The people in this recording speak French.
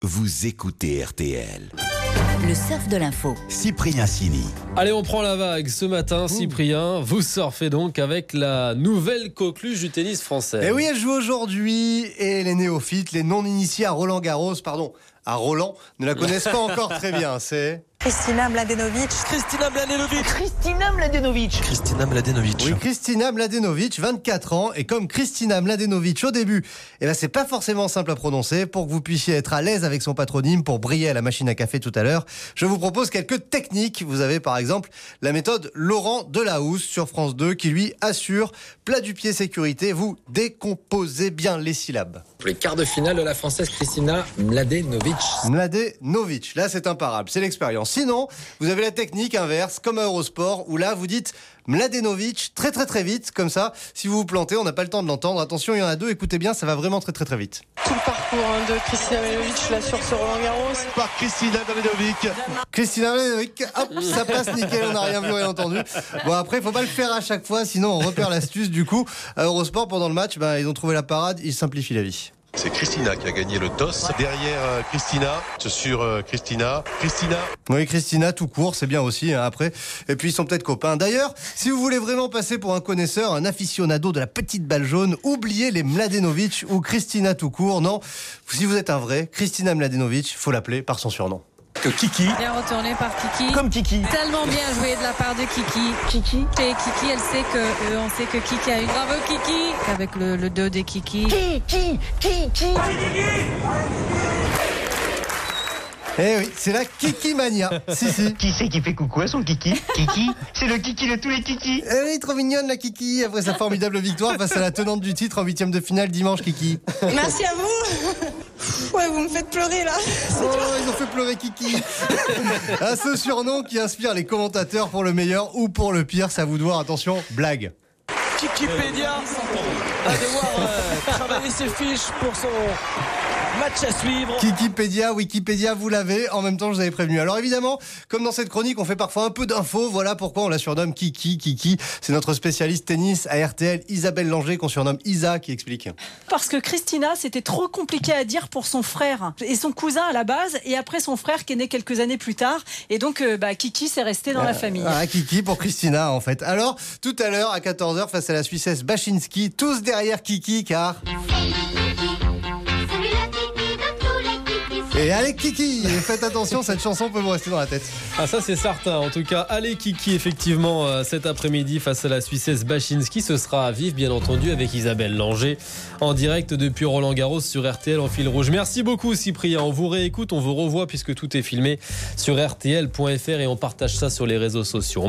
Vous écoutez RTL. Le surf de l'info. Cyprien Sini. Allez, on prend la vague ce matin, Cyprien. Vous surfez donc avec la nouvelle coqueluche du tennis français. Et oui, elle joue aujourd'hui et les néophytes, les non-initiés à Roland-Garros, à Roland, ne la connaissent pas encore très bien. C'est Kristina Mladenovic. Kristina Mladenovic. Kristina Mladenovic. Kristina Mladenovic. Oui, Kristina Mladenovic, 24 ans. Et comme Kristina Mladenovic au début, c'est pas forcément simple à prononcer. Pour que vous puissiez être à l'aise avec son patronyme, pour briller à la machine à café tout à l'heure, je vous propose quelques techniques. Vous avez par exemple la méthode Laurent Delahousse sur France 2 qui lui assure plat du pied sécurité. Vous décomposez bien les syllabes. Pour les quarts de finale de la Française Kristina Mladenovic. Mladenovic, là c'est imparable, c'est l'expérience. Sinon, vous avez la technique inverse, comme à Eurosport, où là vous dites Mladenovic très très très vite, comme ça, si vous vous plantez, on n'a pas le temps de l'entendre. Attention, il y en a deux, écoutez bien, ça va vraiment très très très vite. Tout le parcours de Kristina Mladenovic là sur ce Roland-Garros. Par Kristina Mladenovic. Kristina Mladenovic, hop, ça passe nickel, on n'a rien vu, rien entendu. Bon après, il faut pas le faire à chaque fois, sinon on repère l'astuce. Du coup, à Eurosport, pendant le match, ils ont trouvé la parade, ils simplifient la vie. C'est Kristina qui a gagné le toss. Derrière Kristina, sur Kristina. Oui, Kristina, tout court, c'est bien aussi, après. Et puis, ils sont peut-être copains. D'ailleurs, si vous voulez vraiment passer pour un connaisseur, un aficionado de la petite balle jaune, oubliez les Mladenovic ou Kristina tout court. Non, si vous êtes un vrai, Kristina Mladenovic, faut l'appeler par son surnom. Que Kiki. Bien retourné par Kiki. Comme Kiki. Tellement bien joué de la part de Kiki. Kiki. Et Kiki, on sait que Kiki a eu. Bravo Kiki. Avec le 2 de Kiki. Kiki. Eh oui, c'est la Kiki Mania. Si. Qui c'est qui fait coucou à son Kiki? Kiki, c'est le Kiki de tous les Kiki. Eh oui, trop mignonne la Kiki. Après sa formidable victoire face à la tenante du titre en 8e de finale dimanche, Kiki. Merci à vous. Ouais, vous me faites pleurer là. Ils ont fait pleurer Kiki. À ce surnom qui inspire les commentateurs pour le meilleur ou pour le pire, ça vous doit. Attention, blague. Kikipédia va devoir travailler ses fiches pour son match à suivre. Wikipédia, vous l'avez. En même temps, je vous avais prévenu. Alors évidemment, comme dans cette chronique, on fait parfois un peu d'infos. Voilà pourquoi on la surnomme Kiki. C'est notre spécialiste tennis à RTL, Isabelle Langer, qu'on surnomme Isa, qui explique. Parce que Kristina, c'était trop compliqué à dire pour son frère et son cousin à la base, et après son frère qui est né quelques années plus tard. Et donc, Kiki, c'est resté dans la famille. Kiki pour Kristina, en fait. Alors, tout à l'heure, à 14h, face à la Suissesse Bachinski, tous derrière Kiki, car... Et allez Kiki, faites attention, cette chanson peut vous rester dans la tête. Ah, ça c'est certain. En tout cas, allez Kiki, effectivement, cet après-midi face à la Suissesse Bachinski. Ce sera à vivre, bien entendu, avec Isabelle Langer en direct depuis Roland-Garros sur RTL en fil rouge. Merci beaucoup Cyprien. On vous réécoute, on vous revoit puisque tout est filmé sur rtl.fr et on partage ça sur les réseaux sociaux.